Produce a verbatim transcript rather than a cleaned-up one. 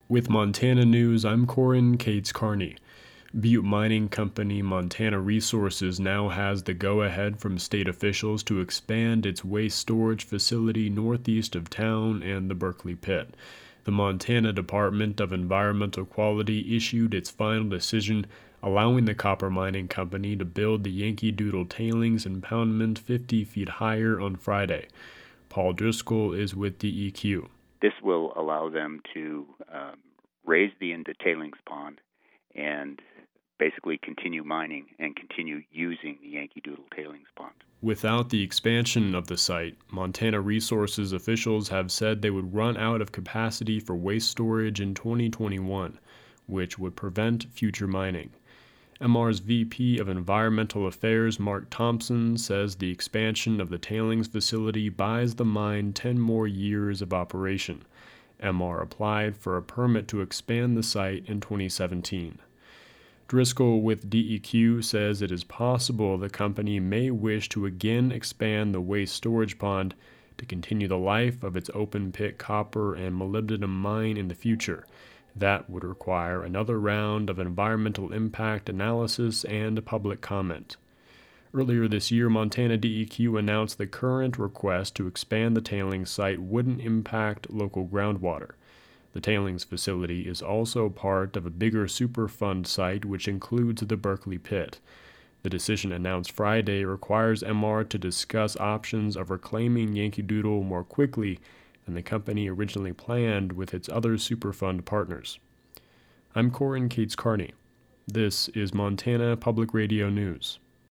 With Montana News, I'm Corin Cates Carney. Butte Mining Company Montana Resources now has the go-ahead from state officials to expand its waste storage facility northeast of town and the Berkeley Pit. The Montana Department of Environmental Quality issued its final decision allowing the copper mining company to build the Yankee Doodle tailings impoundment fifty feet higher on Friday. Paul Driscoll is with D E Q. This will allow them to um, raise the into tailings pond and basically continue mining and continue using the Yankee Doodle tailings pond. Without the expansion of the site, Montana Resources officials have said they would run out of capacity for waste storage in twenty twenty-one, which would prevent future mining. M R's V P of Environmental Affairs, Mark Thompson, says the expansion of the tailings facility buys the mine ten more years of operation. M R applied for a permit to expand the site in twenty seventeen. Driscoll with D E Q says it is possible the company may wish to again expand the waste storage pond to continue the life of its open-pit copper and molybdenum mine in the future. That would require another round of environmental impact analysis and public comment. Earlier this year, Montana D E Q announced the current request to expand the tailings site wouldn't impact local groundwater. The tailings facility is also part of a bigger Superfund site which includes the Berkeley Pit. The decision announced Friday requires M R to discuss options of reclaiming Yankee Doodle more quickly than the company originally planned with its other Superfund partners. I'm Corin Cates Carney. This is Montana Public Radio News.